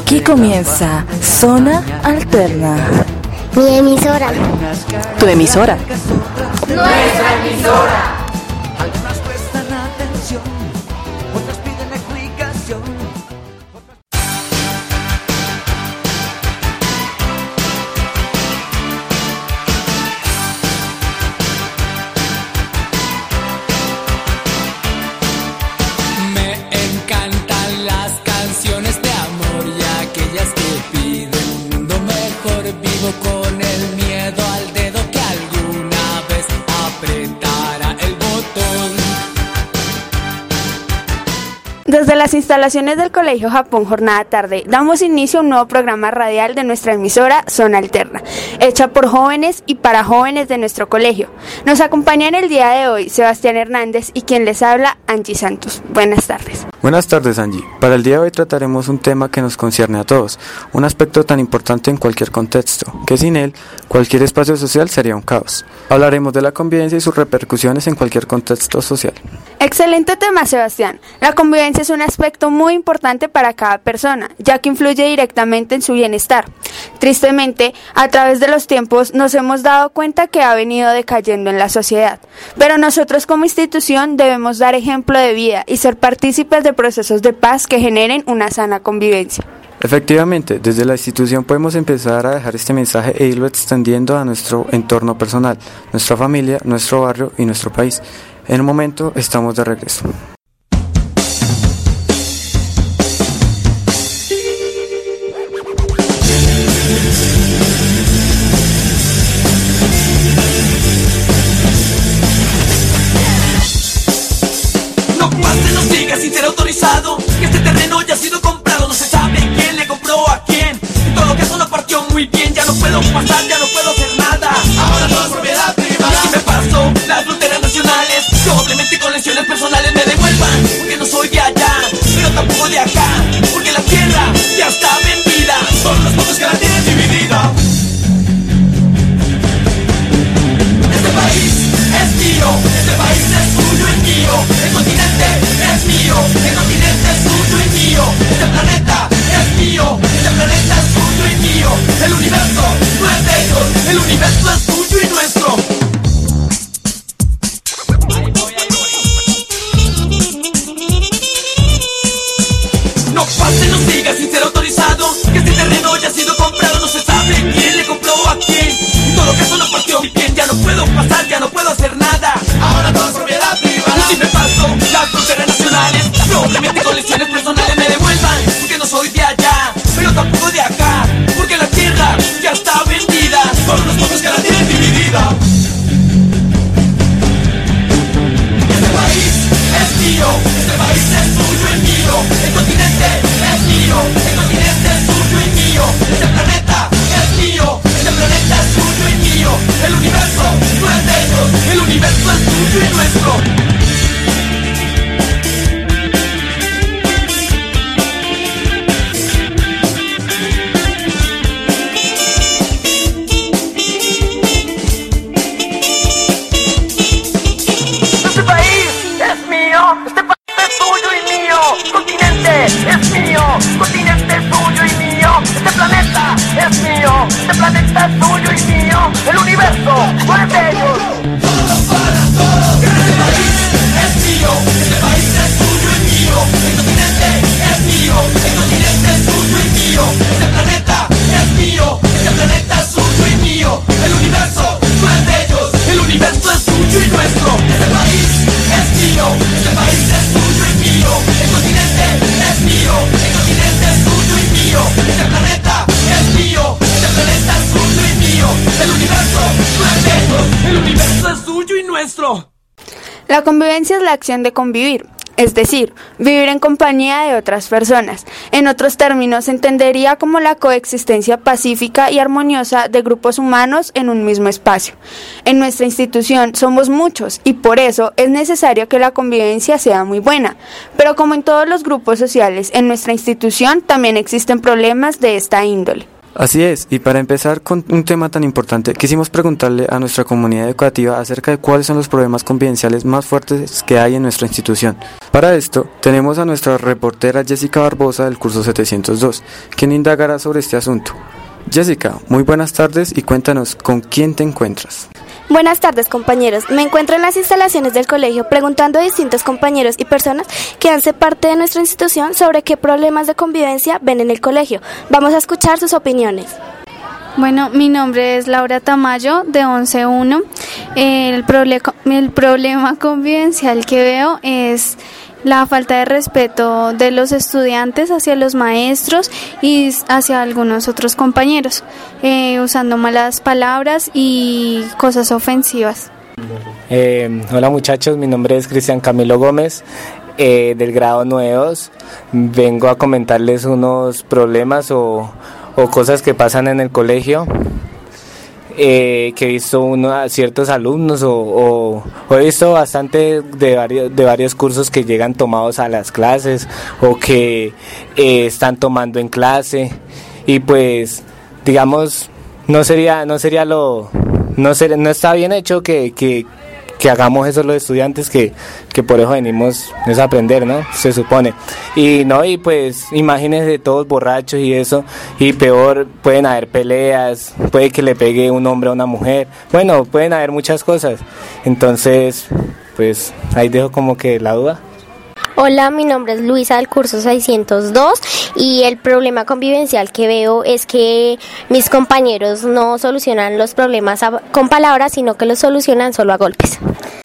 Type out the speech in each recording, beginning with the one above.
Aquí comienza Zona Alterna. Mi emisora. Tu emisora. Nuestra emisora. Algunas prestan atención, otras piden explicación. Me encantan las canciones de amor y aquellas que piden un mundo mejor. Vivo con el miedo al dedo que alguna vez apretará el botón. Desde las instalaciones del Colegio Japón Jornada Tarde, damos inicio a un nuevo programa radial de nuestra emisora Zona Alterna, hecha por jóvenes y para jóvenes de nuestro colegio. Nos acompaña en el día de hoy Sebastián Hernández y quien les habla, Angie Santos. Buenas tardes. Buenas tardes, Angie. Para el día de hoy trataremos un tema que nos concierne a todos, un aspecto tan importante en cualquier contexto, que sin él, cualquier espacio social sería un caos. Hablaremos de la convivencia y sus repercusiones en cualquier contexto social. Excelente tema, Sebastián. La convivencia es un aspecto muy importante para cada persona, ya que influye directamente en su bienestar. Tristemente, a través de los tiempos nos hemos dado cuenta que ha venido decayendo en la sociedad, pero nosotros como institución debemos dar ejemplo de vida y ser partícipes de procesos de paz que generen una sana convivencia. Efectivamente, desde la institución podemos empezar a dejar este mensaje e irlo extendiendo a nuestro entorno personal, nuestra familia, nuestro barrio y nuestro país. En un momento estamos de regreso. No pase, no siga sin ser autorizado, que este terreno ya ha sido comprado. No se sabe quién le compró a quién. En todo caso no partió muy bien. Ya no puedo pasar, ya no puedo hacer nada. Ahora todo es propiedad privada. Y si me paso las fronteras nacionales, probablemente con lesiones personales me devuelvan, porque no soy de allá, pero tampoco de acá, porque la tierra ya está vendida. Son los pocos que la tienen dividida. Este país es mío, este país es suyo y mío. El continente es mío, el continente es suyo y mío. Este planeta es mío, este planeta es suyo y mío. El universo no es de ellos, el universo es suyo y nuestro. No pase, no siga sin ser autorizado, que este terreno ya ha sido comprado. No se sabe quién le compró a quién. En todo caso no partió muy bien. Ya no puedo pasar, ya no puedo hacer nada. Ahora todo es propiedad privada. Y si me paso las fronteras nacionales, probablemente con lesiones personales me devuelvan, porque no soy de allá, pero tampoco de acá, porque la tierra ya está vendida. Por unos pocos que la tienen dividida. Este país es mío, este país es suyo y mío. El continente es mío, el continente es suyo y mío. Este planeta es mío, este planeta es suyo y mío. El universo no es de ellos, el universo es suyo y nuestro. Este país es mío, este país es suyo y mío. Continente es mío, continente es suyo y mío. Este planeta es mío, este planeta es suyo y mío. El universo no es de ellos. Todos para todos. Este país es mío, este país es suyo y mío. El continente es mío, el continente es suyo y mío. Este planeta es mío, este planeta es suyo y mío. El universo no es de ellos, el universo es suyo y nuestro. Este país es mío, este país es suyo y mío. El continente es mío, el continente es suyo y mío. Este planeta es mío, este planeta es suyo y mío. El universo no es de ellos, el universo es suyo y nuestro. La convivencia es la acción de convivir, es decir, vivir en compañía de otras personas. En otros términos, se entendería como la coexistencia pacífica y armoniosa de grupos humanos en un mismo espacio. En nuestra institución somos muchos y por eso es necesario que la convivencia sea muy buena. Pero como en todos los grupos sociales, en nuestra institución también existen problemas de esta índole. Así es, y para empezar con un tema tan importante, quisimos preguntarle a nuestra comunidad educativa acerca de cuáles son los problemas convivenciales más fuertes que hay en nuestra institución. Para esto, tenemos a nuestra reportera Jessica Barbosa del curso 702, quien indagará sobre este asunto. Jessica, muy buenas tardes y cuéntanos con quién te encuentras. Buenas tardes, compañeros. Me encuentro en las instalaciones del colegio preguntando a distintos compañeros y personas que hacen parte de nuestra institución sobre qué problemas de convivencia ven en el colegio. Vamos a escuchar sus opiniones. Bueno, mi nombre es Laura Tamayo, de 11-1. El problema convivencial que veo es la falta de respeto de los estudiantes hacia los maestros y hacia algunos otros compañeros, usando malas palabras y cosas ofensivas. Hola muchachos, mi nombre es Cristian Camilo Gómez, del grado 9-2. Vengo a comentarles unos problemas o cosas que pasan en el colegio, que he visto a ciertos alumnos o he visto bastante de varios cursos que llegan tomados a las clases o que están tomando en clase, y pues digamos no está bien hecho que hagamos eso los estudiantes, que por eso venimos es a aprender, ¿no? Se supone. Y pues imagínense todos borrachos y eso, y peor, pueden haber peleas, puede que le pegue un hombre a una mujer, bueno, pueden haber muchas cosas. Entonces, pues ahí dejo como que la duda. Hola, mi nombre es Luisa del curso 602 y el problema convivencial que veo es que mis compañeros no solucionan los problemas con palabras, sino que los solucionan solo a golpes.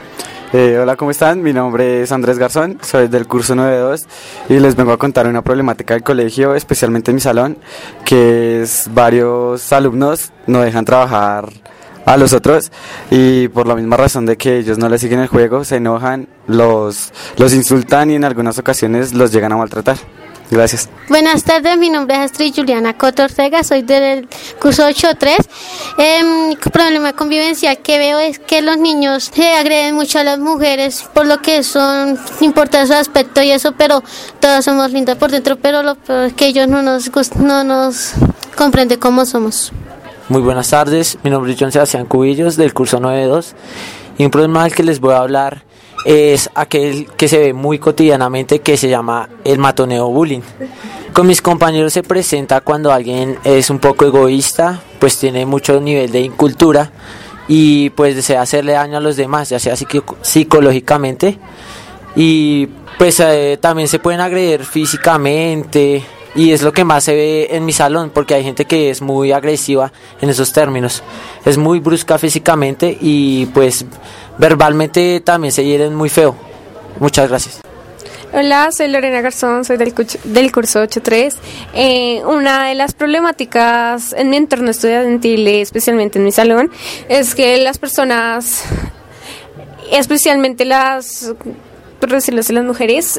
Hola, ¿cómo están? Mi nombre es Andrés Garzón, soy del curso 92 y les vengo a contar una problemática del colegio, especialmente en mi salón, que es varios alumnos no dejan trabajar a los otros y por la misma razón de que ellos no les siguen el juego, se enojan, los insultan y en algunas ocasiones los llegan a maltratar. Gracias. Buenas tardes, mi nombre es Astrid Juliana Coto Ortega, soy del curso 8-3. El problema convivencial que veo es que los niños se agreden mucho a las mujeres por lo que son, no importa su aspecto y eso, pero todas somos lindas por dentro, pero lo peor es que ellos no nos comprenden cómo somos. Muy buenas tardes, mi nombre es John Sebastián Cubillos del curso 92 y un problema del que les voy a hablar es aquel que se ve muy cotidianamente, que se llama el matoneo bullying. Con mis compañeros se presenta cuando alguien es un poco egoísta, pues tiene mucho nivel de incultura y pues desea hacerle daño a los demás, ya sea psicológicamente, y pues también se pueden agredir físicamente. Y es lo que más se ve en mi salón, porque hay gente que es muy agresiva en esos términos. Es muy brusca físicamente y pues verbalmente también se hieren muy feo. Muchas gracias. Hola, soy Lorena Garzón, soy del curso 8-3. Una de las problemáticas en mi entorno estudiantil, especialmente en mi salón, es que las personas, especialmente por decirlo así, las mujeres,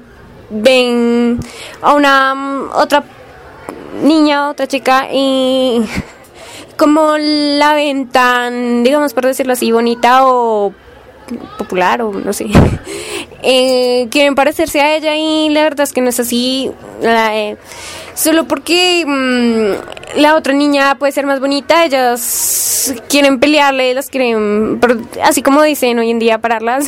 ven a una otra niña, otra chica y como la ven tan, digamos por decirlo así, bonita o popular o no sé, quieren parecerse a ella y la verdad es que no es así, solo porque la otra niña puede ser más bonita, ellas quieren pelearle, las quieren, así como dicen hoy en día, pararlas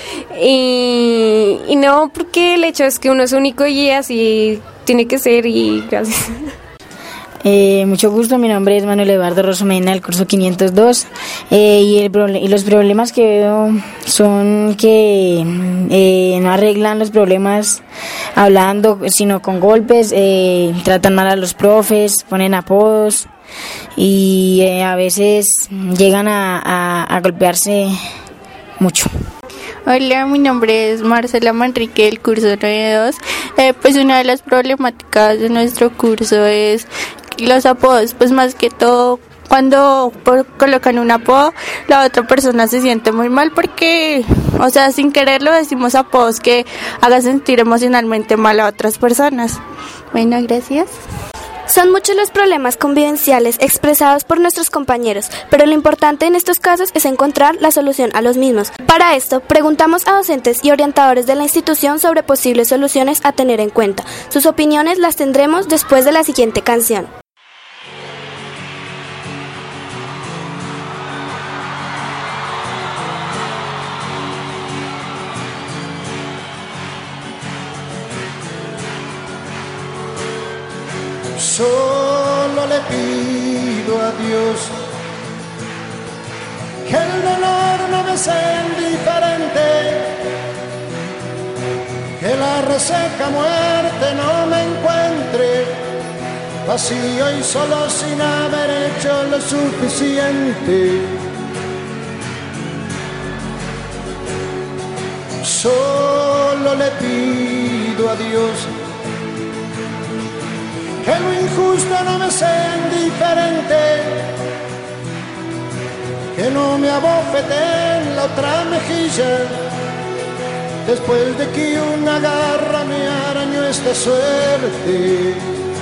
y no, porque el hecho es que uno es único y así tiene que ser. Y gracias. Mucho gusto, mi nombre es Manuel Eduardo Rosomena del curso 502 y los problemas que veo son que no arreglan los problemas hablando, sino con golpes, tratan mal a los profes, ponen apodos y a veces llegan a golpearse mucho. Hola, mi nombre es Marcela Manrique del curso 92. Pues una de las problemáticas de nuestro curso es los apodos, pues más que todo cuando colocan un apodo, la otra persona se siente muy mal porque, o sea, sin quererlo decimos apodos que hagan sentir emocionalmente mal a otras personas. Bueno, gracias. Son muchos los problemas convivenciales expresados por nuestros compañeros, pero lo importante en estos casos es encontrar la solución a los mismos. Para esto, preguntamos a docentes y orientadores de la institución sobre posibles soluciones a tener en cuenta. Sus opiniones las tendremos después de la siguiente canción. Solo le pido a Dios que el dolor no me sea indiferente, que la reseca muerte no me encuentre vacío y solo sin haber hecho lo suficiente. Solo le pido a Dios que lo injusto no me sea indiferente, que no me abofete en la otra mejilla, después de que una garra me arañó esta suerte.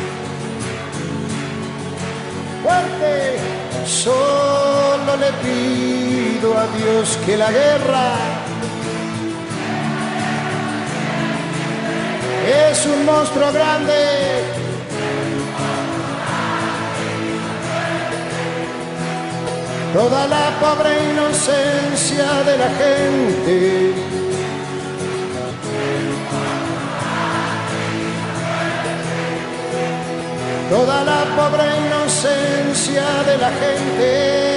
Fuerte, solo le pido a Dios que la guerra es un monstruo grande, toda la pobre inocencia de la gente. Toda la pobre inocencia de la gente.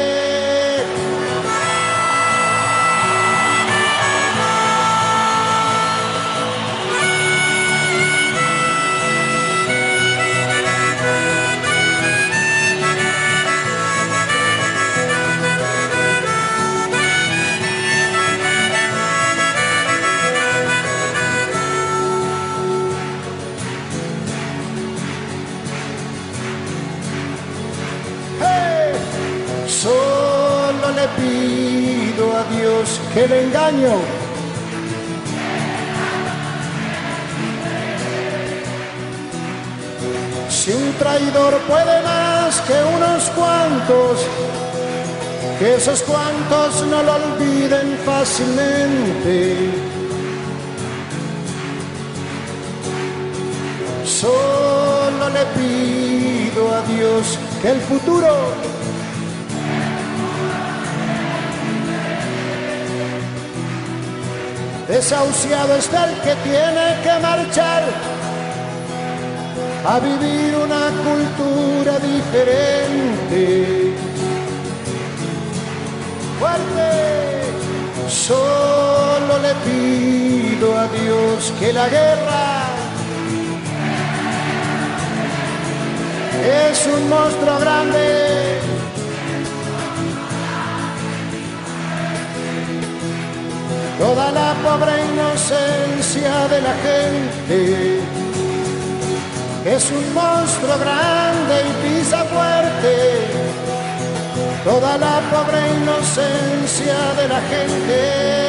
Solo le pido a Dios que el engaño si un traidor puede más que unos cuantos, que esos cuantos no lo olviden fácilmente. Solo le pido a Dios que el futuro desahuciado está el que tiene que marchar a vivir una cultura diferente. Fuerte, solo le pido a Dios que la guerra es un monstruo grande, toda la pobre inocencia de la gente es un monstruo grande y pisa fuerte, toda la pobre inocencia de la gente.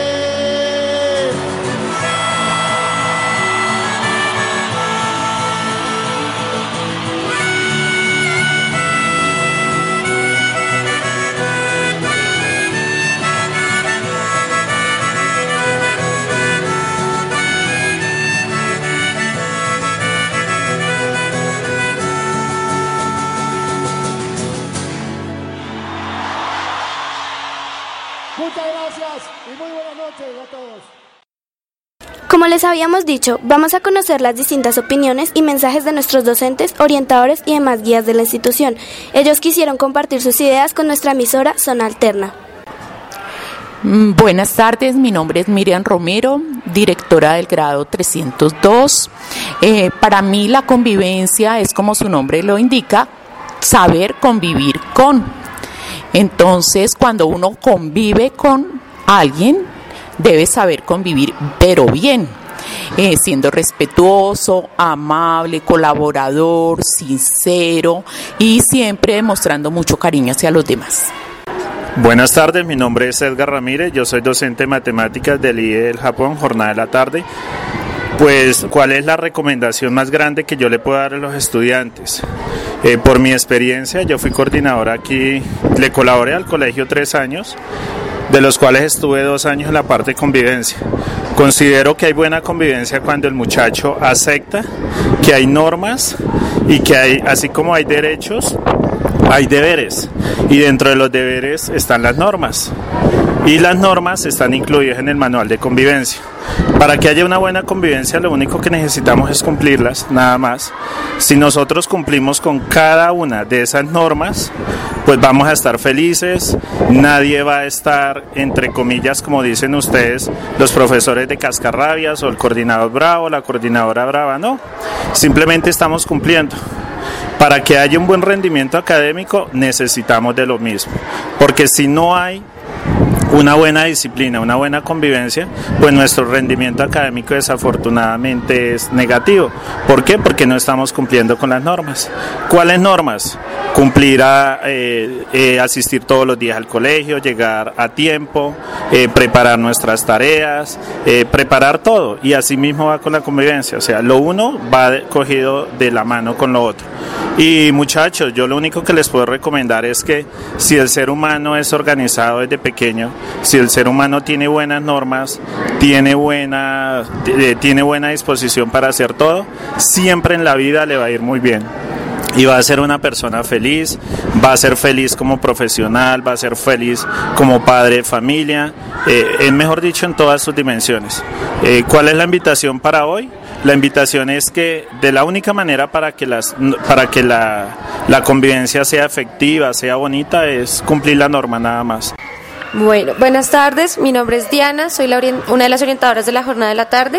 Muchas gracias y muy buenas noches a todos. Como les habíamos dicho, vamos a conocer las distintas opiniones y mensajes de nuestros docentes, orientadores y demás guías de la institución. Ellos quisieron compartir sus ideas con nuestra emisora Zona Alterna. Buenas tardes, mi nombre es Miriam Romero, directora del grado 302. Para mí la convivencia es, como su nombre lo indica, saber convivir con. Entonces, cuando uno convive con alguien, debe saber convivir, pero bien, siendo respetuoso, amable, colaborador, sincero y siempre demostrando mucho cariño hacia los demás. Buenas tardes, mi nombre es Edgar Ramírez, yo soy docente de matemáticas del IE del Japón, jornada de la tarde. Pues, ¿cuál es la recomendación más grande que yo le puedo dar a los estudiantes? Por mi experiencia, yo fui coordinador aquí, le colaboré al colegio 3 años, de los cuales estuve 2 años en la parte de convivencia. Considero que hay buena convivencia cuando el muchacho acepta que hay normas y que hay, así como hay derechos, hay deberes y dentro de los deberes están las normas. Y las normas están incluidas en el manual de convivencia. Para que haya una buena convivencia, lo único que necesitamos es cumplirlas, nada más. Si nosotros cumplimos con cada una de esas normas, pues vamos a estar felices, nadie va a estar, entre comillas, como dicen ustedes, los profesores de cascarrabias o el coordinador bravo, la coordinadora brava, no. Simplemente estamos cumpliendo. Para que haya un buen rendimiento académico, necesitamos de lo mismo. Porque si no hay una buena disciplina, una buena convivencia, pues nuestro rendimiento académico desafortunadamente es negativo. ¿Por qué? Porque no estamos cumpliendo con las normas. ¿Cuáles normas? Cumplir asistir todos los días al colegio, llegar a tiempo, preparar nuestras tareas, preparar todo, y así mismo va con la convivencia, o sea, lo uno va cogido de la mano con lo otro. Y muchachos, yo lo único que les puedo recomendar es que si el ser humano es organizado desde pequeño, si el ser humano tiene buenas normas, tiene buena disposición para hacer todo, siempre en la vida le va a ir muy bien. Y va a ser una persona feliz, va a ser feliz como profesional, va a ser feliz como padre de familia, mejor dicho, en todas sus dimensiones. ¿Cuál es la invitación para hoy? La invitación es que de la única manera para que la convivencia sea efectiva, sea bonita, es cumplir la norma nada más. Bueno, buenas tardes, mi nombre es Diana, soy una de las orientadoras de la jornada de la tarde.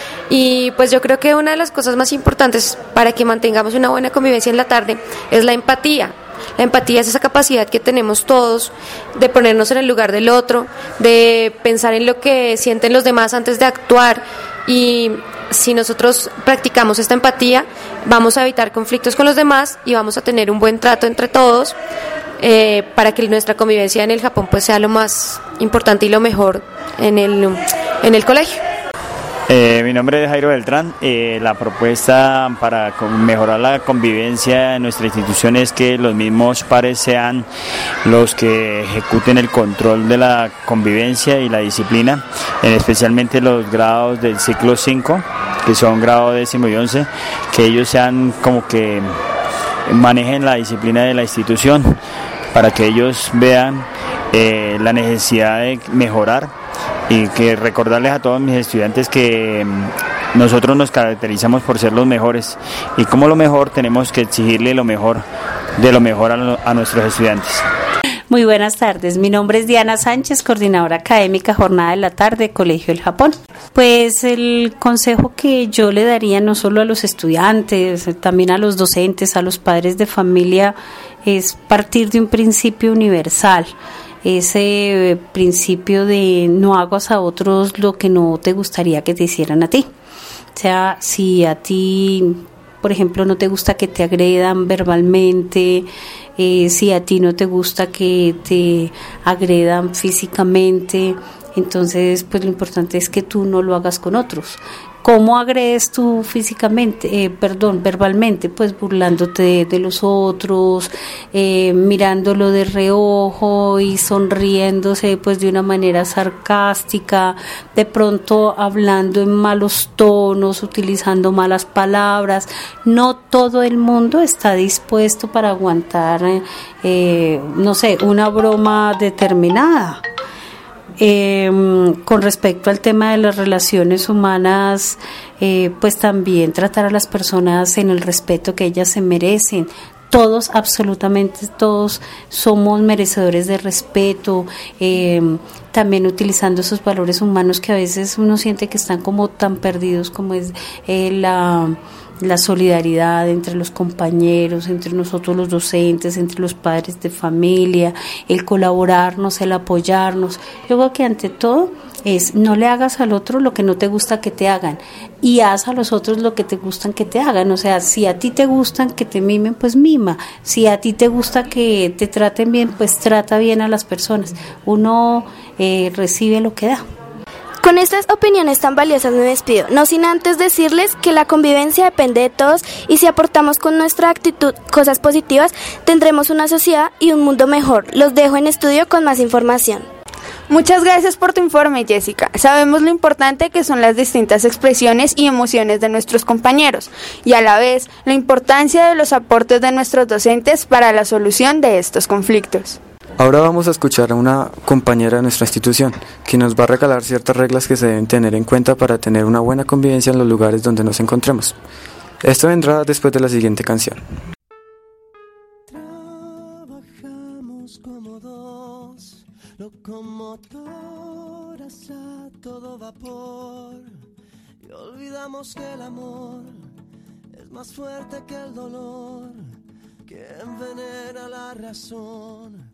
Y pues yo creo que una de las cosas más importantes para que mantengamos una buena convivencia en la tarde es la empatía. La empatía es esa capacidad que tenemos todos de ponernos en el lugar del otro, de pensar en lo que sienten los demás antes de actuar, y si nosotros practicamos esta empatía vamos a evitar conflictos con los demás y vamos a tener un buen trato entre todos, para que nuestra convivencia en el Japón pues sea lo más importante y lo mejor en el colegio. Mi nombre es Jairo Beltrán. La propuesta para mejorar la convivencia en nuestra institución es que los mismos pares sean los que ejecuten el control de la convivencia y la disciplina, especialmente los grados del ciclo 5, que son grado 10º y 11, que ellos sean como que manejen la disciplina de la institución, para que ellos vean la necesidad de mejorar. Y que recordarles a todos mis estudiantes que nosotros nos caracterizamos por ser los mejores, y como lo mejor tenemos que exigirle lo mejor de lo mejor a nuestros estudiantes. Muy buenas tardes, mi nombre es Diana Sánchez, coordinadora académica Jornada de la Tarde, Colegio del Japón. Pues el consejo que yo le daría no solo a los estudiantes, también a los docentes, a los padres de familia, es partir de un principio universal. Ese principio de no hagas a otros lo que no te gustaría que te hicieran a ti. O sea, si a ti, por ejemplo, no te gusta que te agredan verbalmente, si a ti no te gusta que te agredan físicamente, entonces pues lo importante es que tú no lo hagas con otros. ¿Cómo agredes tú verbalmente? Pues burlándote de los otros, mirándolo de reojo y sonriéndose pues de una manera sarcástica, de pronto hablando en malos tonos, utilizando malas palabras. No todo el mundo está dispuesto para aguantar, una broma determinada. Con respecto al tema de las relaciones humanas, pues también tratar a las personas en el respeto que ellas se merecen. Todos, absolutamente todos, somos merecedores de respeto, también utilizando esos valores humanos que a veces uno siente que están como tan perdidos, como es la solidaridad entre los compañeros, entre nosotros los docentes, entre los padres de familia, el colaborarnos, el apoyarnos. Yo creo que ante todo es no le hagas al otro lo que no te gusta que te hagan, y haz a los otros lo que te gustan que te hagan. O sea, si a ti te gustan que te mimen, pues mima. Si a ti te gusta que te traten bien, pues trata bien a las personas. Uno recibe lo que da. Con estas opiniones tan valiosas me despido, no sin antes decirles que la convivencia depende de todos, y si aportamos con nuestra actitud cosas positivas, tendremos una sociedad y un mundo mejor. Los dejo en estudio con más información. Muchas gracias por tu informe, Jessica. Sabemos lo importante que son las distintas expresiones y emociones de nuestros compañeros y a la vez la importancia de los aportes de nuestros docentes para la solución de estos conflictos. Ahora vamos a escuchar a una compañera de nuestra institución, que nos va a regalar ciertas reglas que se deben tener en cuenta para tener una buena convivencia en los lugares donde nos encontremos. Esto vendrá después de la siguiente canción. Trabajamos como dos locomotoras a todo vapor y olvidamos que el amor es más fuerte que el dolor, que envenena la razón.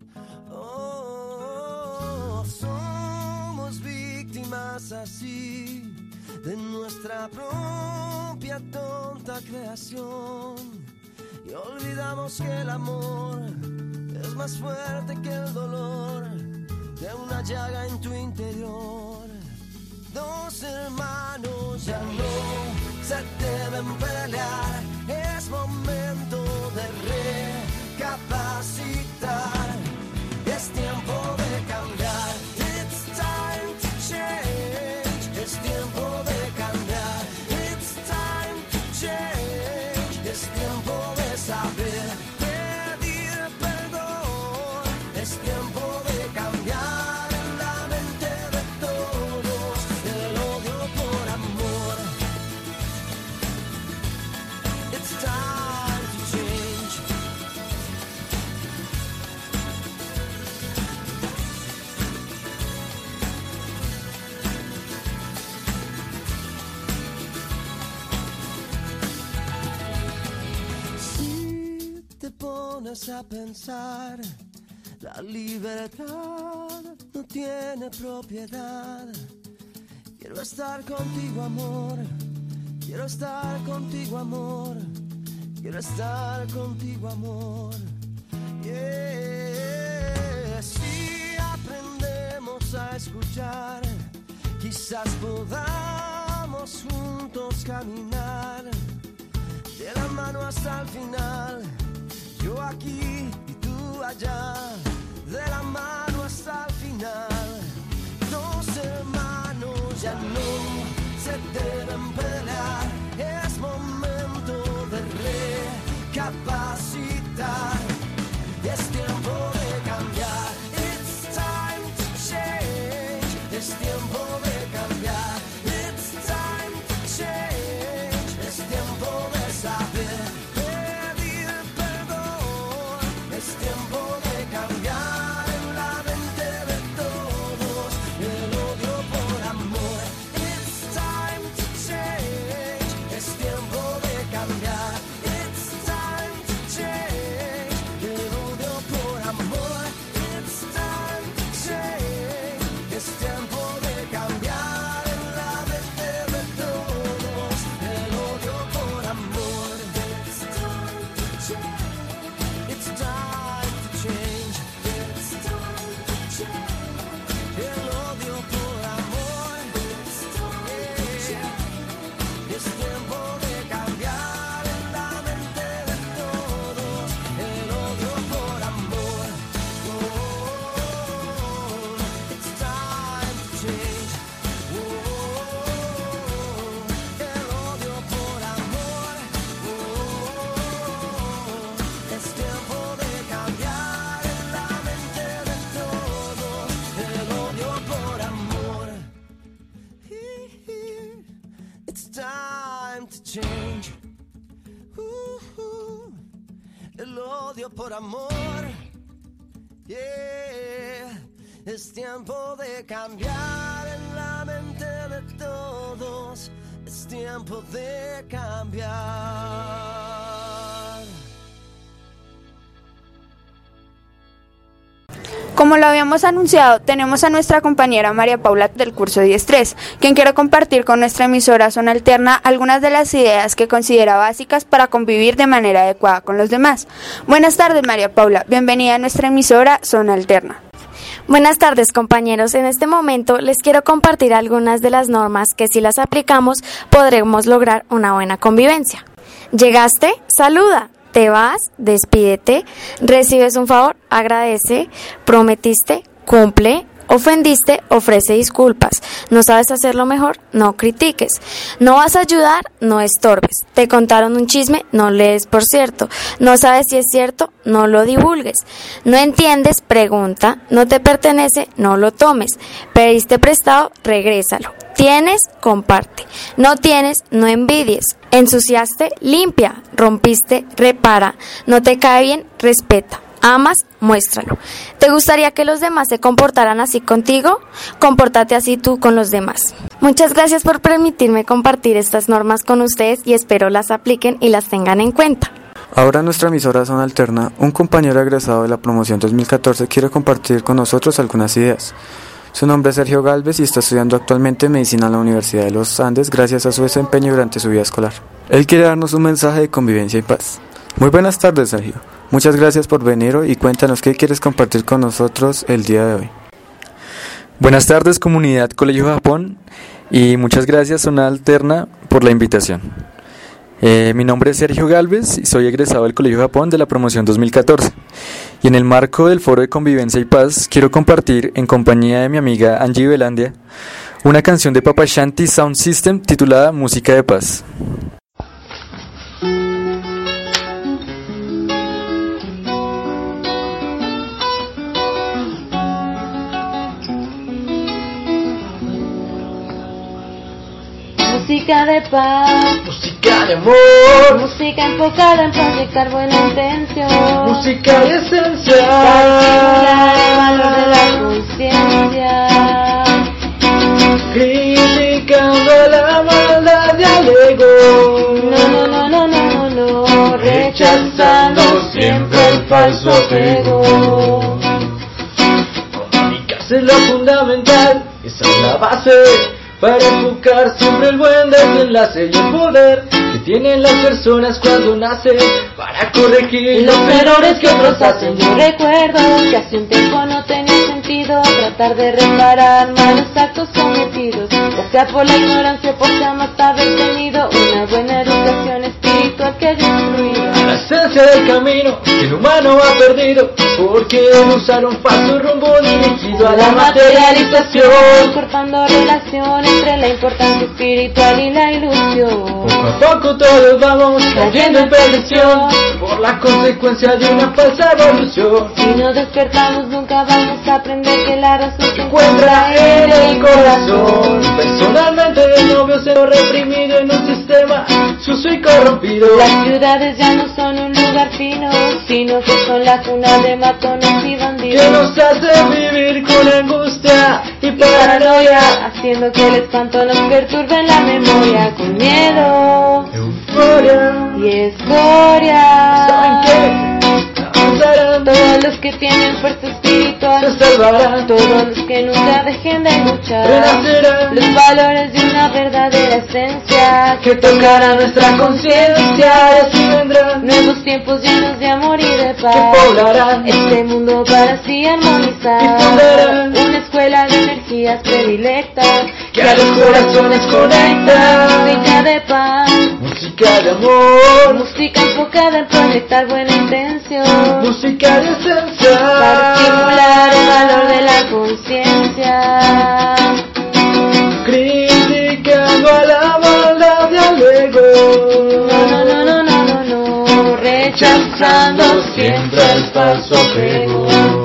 Oh, somos víctimas así de nuestra propia tonta creación y olvidamos que el amor es más fuerte que el dolor de una llaga en tu interior. Dos hermanos ya no se deben pelear, es momento de recapacitar. Es tiempo de cambiar. It's time to change. Es tiempo de cambiar. It's time to change. Es tiempo de saber pedir perdón. Es tiempo de cambiar en la mente de todos el odio por amor. It's time to change. Pones a pensar, la libertad no tiene propiedad. Quiero estar contigo, amor. Quiero estar contigo, amor. Quiero estar contigo, amor. Yeah. Si aprendemos a escuchar, quizás podamos juntos caminar de la mano hasta el final. Yo aquí y tú allá, de la mano hasta el final. Dos hermanos ya no se deben pelear, es momento de recapacitar. Es tiempo de cambiar. It's time to change. Es tiempo de cambiar. It's time to change. Es tiempo de saber pedir perdón. Es tiempo de cambiar en la mente de todos el odio por amor. It's time to change. Es tiempo de cambiar. It's time to change. El odio por amor. It's time to change. Es tiempo de cambiar en la mente de todos el odio por amor. It's time to change. It's time to change. It's time to change. El odio por amor. It's time to change. Es tiempo de cambiar en la mente de todos el odio por amor. Oh, it's time to change. Oh, el odio por amor. Oh, es tiempo de cambiar en la mente de todos el odio por amor. It's time to change. El odio por amor. Yeah. Es tiempo de cambiar en la mente de todos. Es tiempo de cambiar. Como lo habíamos anunciado, tenemos a nuestra compañera María Paula del curso 10-3, quien quiere compartir con nuestra emisora Zona Alterna algunas de las ideas que considera básicas para convivir de manera adecuada con los demás. Buenas tardes, María Paula. Bienvenida a nuestra emisora Zona Alterna. Buenas tardes, compañeros. En este momento les quiero compartir algunas de las normas que si las aplicamos podremos lograr una buena convivencia. ¿Llegaste? Saluda. Te vas, despídete, recibes un favor, agradece, prometiste, cumple, ofendiste, ofrece disculpas. ¿No sabes hacerlo mejor? No critiques. ¿No vas a ayudar? No estorbes. ¿Te contaron un chisme? No lees, por cierto. ¿No sabes si es cierto? No lo divulgues. ¿No entiendes? Pregunta. ¿No te pertenece? No lo tomes. ¿Pediste prestado? Regrésalo. ¿Tienes? Comparte. ¿No tienes? No envidies. ¿Ensuciaste? Limpia. ¿Rompiste? Repara. ¿No te cae bien? Respeta. ¿Amas? Muéstralo. ¿Te gustaría que los demás se comportaran así contigo? Compórtate así tú con los demás. Muchas gracias por permitirme compartir estas normas con ustedes y espero las apliquen y las tengan en cuenta. Ahora nuestra emisora Zona Alterna, un compañero egresado de la promoción 2014 quiere compartir con nosotros algunas ideas. Su nombre es Sergio Galvez y está estudiando actualmente medicina en la Universidad de los Andes gracias a su desempeño durante su vida escolar. Él quiere darnos un mensaje de convivencia y paz. Muy buenas tardes, Sergio. Muchas gracias por venir hoy y cuéntanos qué quieres compartir con nosotros el día de hoy. Buenas tardes, comunidad Colegio Japón, y muchas gracias Zona Alterna por la invitación. Mi nombre es Sergio Galvez y soy egresado del Colegio Japón de la promoción 2014. Y en el marco del Foro de Convivencia y Paz quiero compartir en compañía de mi amiga Angie Velandia una canción de Papa Shanti Sound System titulada Música de Paz. Música de paz, música de amor, música enfocada en proyectar buena intención, música y esencial, para estimular el valor de la conciencia, criticando la maldad del ego, no, rechazando siempre el falso apego. Comunicarse es lo fundamental, esa es la base. Para enfocar siempre el buen desenlace y el poder que tienen las personas cuando nacen para corregir los errores que otros hacen. Yo recuerdo que hace un tiempo no tenía sentido tratar de reparar malos actos cometidos, ya sea por la ignorancia o por jamás haber tenido una buena educación espiritual que haya influido. La esencia del camino que el humano ha perdido porque usaron falso rumbo dirigido a la materialización, cortando relaciones entre la importancia espiritual y la ilusión. Poco a poco todos vamos cayendo en perdición por la consecuencia de una falsa evolución. Si no despertamos nunca vamos a aprender que la razón se encuentra en el corazón. Personalmente no veo ser reprimido en un sistema sucio y corrompido. Las ciudades ya no son un lugar fino, sino que son la cuna de matones y bandidos, que nos hace vivir con angustia y paranoia, haciendo que el espanto nos perturbe la memoria con miedo, euforia y escoria. ¿Saben qué? Todos los que tienen fuerza espiritual se salvarán, todos los que nunca dejen de luchar renacerán, los valores de una verdadera esencia que tocará nuestra conciencia, y así vendrán nuevos tiempos llenos de amor y de paz, que poblarán este mundo para así armonizar, y fundarán una escuela de energías predilectas que a los corazones conecta. Música de paz, música de amor, música enfocada en proyectar buena intención, música de esencia, para estimular el valor de la conciencia, criticando a la maldad del ego, no, rechazando siempre el falso apego.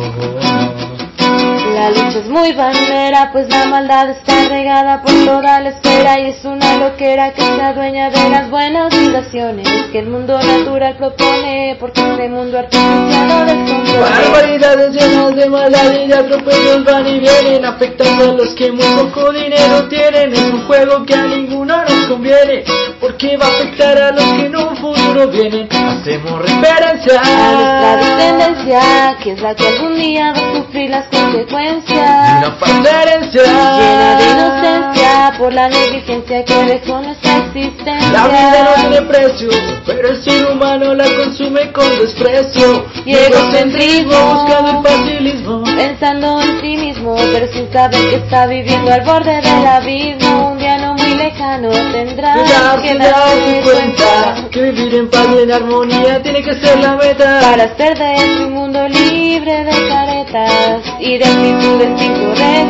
La lucha es muy bandera, pues la maldad está regada por toda la esfera y es una loquera que se adueña de las buenas vibraciones que el mundo natural propone, porque este mundo artificial no descontrola. Barbaridades llenas de maldad y de atropellos van y vienen, afectando a los que muy poco dinero tienen. Es un juego que a ninguno nos conviene, porque va a afectar a los que en un futuro vienen. Hacemos referencia a nuestra descendencia, que es la que algún día va a sufrir las consecuencias de una falsa herencia llena de inocencia por la negligencia que dejó nuestra existencia. La vida no tiene precio, pero el ser humano la consume con desprecio y egocentrismo, buscando el facilismo, pensando en sí mismo, pero sin saber que está viviendo al borde del abismo. Un día no muy lejano tendrá que darse cuenta que vivir en paz y en armonía tiene que ser la meta, para hacer de este mundo libre de caretas y de actitudes incorrectas.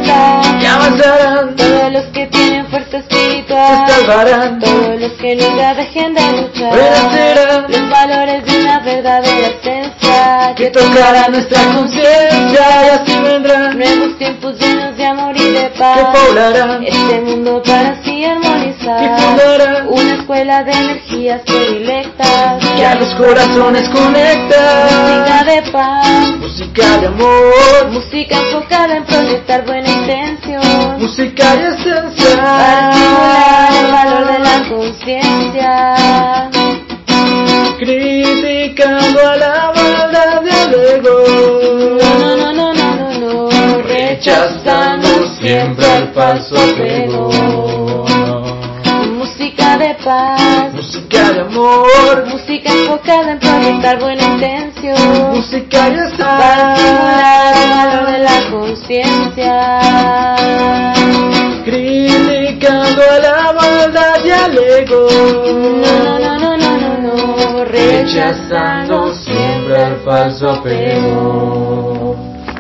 los que tienen fuerza espiritual se salvarán. Todos los que nunca dejen de luchar Serán los valores de una verdadera esencia que tocará nuestra conciencia y así vendrán nuevos tiempos llenos de amor y de paz que poblarán este mundo para así armonizar y fundarán una escuela de energías predilectas que a los corazones conecta. Música de paz, música de amor, música enfocada en proyectar buena intención, música y esencia para estimular el valor de la conciencia, criticando a la maldad del ego. No, rechazando siempre al falso apego. Música de paz, música de amor, música enfocada en proyectar buena intención, música y esencia para estimular el valor de la conciencia, criticando a la maldad y al ego. No, rechazando siempre al falso apego.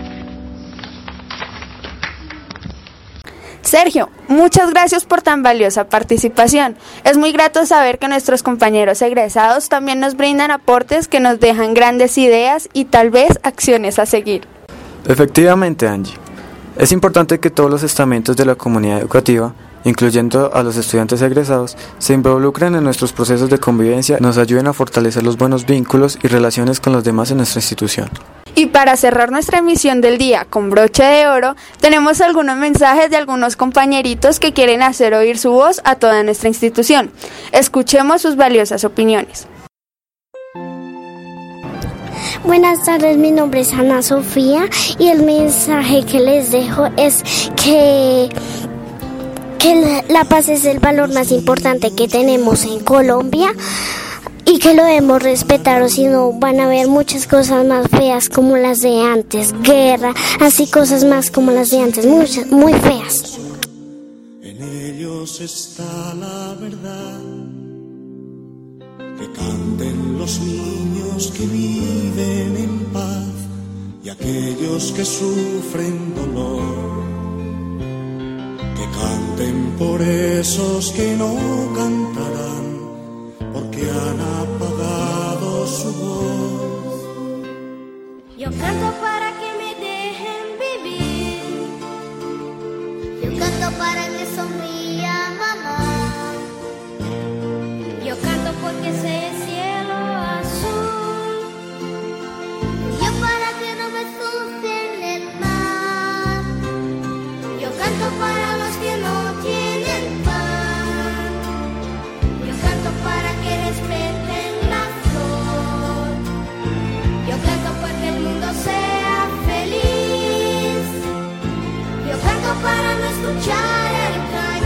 Sergio, muchas gracias por tan valiosa participación. Es muy grato saber que nuestros compañeros egresados también nos brindan aportes que nos dejan grandes ideas y tal vez acciones a seguir. Efectivamente, Angie. Es importante que todos los estamentos de la comunidad educativa, incluyendo a los estudiantes egresados, se involucren en nuestros procesos de convivencia, nos ayuden a fortalecer los buenos vínculos y relaciones con los demás en nuestra institución. Y para cerrar nuestra emisión del día con broche de oro, tenemos algunos mensajes de algunos compañeritos que quieren hacer oír su voz a toda nuestra institución. Escuchemos sus valiosas opiniones. Buenas tardes, mi nombre es Ana Sofía y el mensaje que les dejo es que la paz es el valor más importante que tenemos en Colombia y que lo debemos respetar, o si no van a haber muchas cosas más feas como las de antes, guerra, así cosas más como las de antes, muchas, muy feas. En ellos está la verdad, que canten los niños que viven en paz y aquellos que sufren dolor, que canten por esos que no cantarán porque han apagado su voz. Yo canto para que me dejen vivir, yo canto para que sonría mamá, yo canto porque sé el cielo azul, yo para que no me sufren el mar, yo canto para los que no tienen pan, yo canto para que respeten la flor, yo canto porque el mundo sea feliz, yo canto para no escuchar el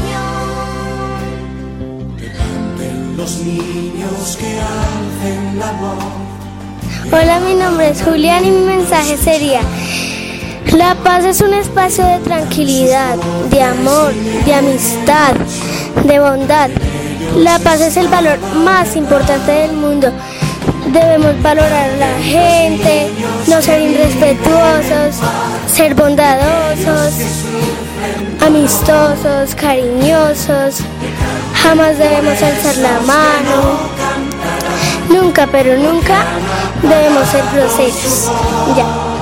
cañón. Que canten los niños, que alcen la voz. Hola, mi nombre es Julián y mi mensaje sería: la paz es un espacio de tranquilidad, de amor, de amistad, de bondad. La paz es el valor más importante del mundo. Debemos valorar a la gente, no ser irrespetuosos, ser bondadosos, amistosos, cariñosos. Jamás debemos alzar la mano. Nunca, pero nunca debemos ser groseros. Ya.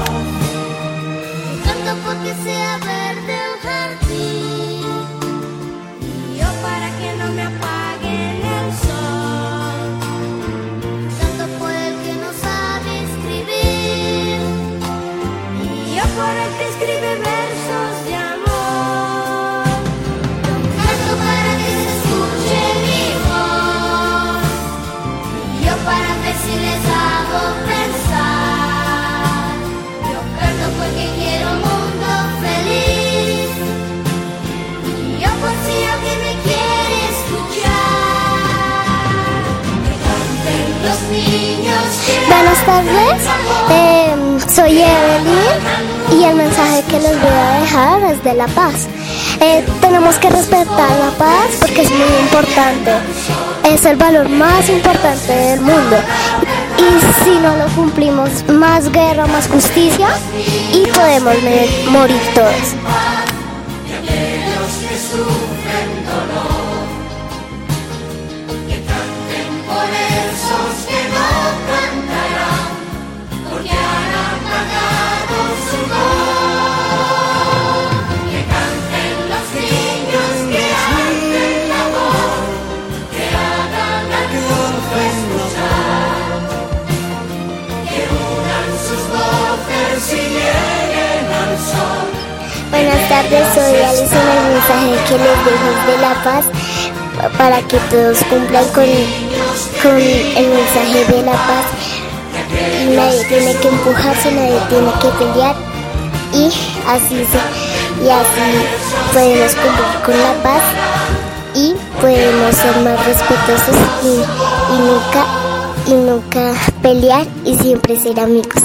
Canto porque sea verde el jardín, y yo para que no me apaguen el sol. Canto por el que no sabe escribir, y yo por el que escribe versos de amor. Canto para que se escuche mi voz, y yo para ver si les hago pensar. Yo canto porque quiero un mundo feliz, y yo por si alguien me quiere escuchar. Que canten los niños que Buenas tardes, soy Evelyn y el mensaje que les voy a dejar es de la paz. Tenemos que respetar la paz porque es muy importante, es el valor más importante del mundo. Y si no lo cumplimos, más guerra, más justicia y podemos morir todos. aquellos que sufren Buenas tardes, soy Alison. El mensaje que les dejo es de la paz para que todos cumplan con el mensaje de la paz. Nadie tiene que empujarse, nadie tiene que pelear y así podemos cumplir con la paz y podemos ser más respetuosos y nunca pelear y siempre ser amigos.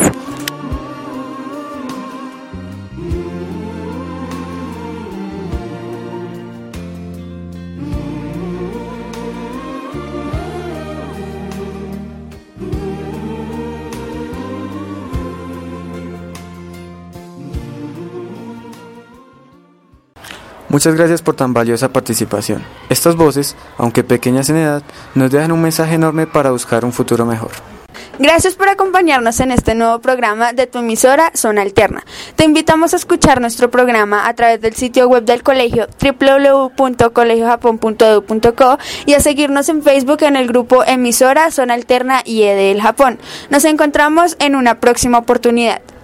Muchas gracias por tan valiosa participación. Estas voces, aunque pequeñas en edad, nos dejan un mensaje enorme para buscar un futuro mejor. Gracias por acompañarnos en este nuevo programa de tu emisora Zona Alterna. Te invitamos a escuchar nuestro programa a través del sitio web del colegio www.colegiojapon.edu.co y a seguirnos en Facebook en el grupo emisora Zona Alterna IE del Japón. Nos encontramos en una próxima oportunidad.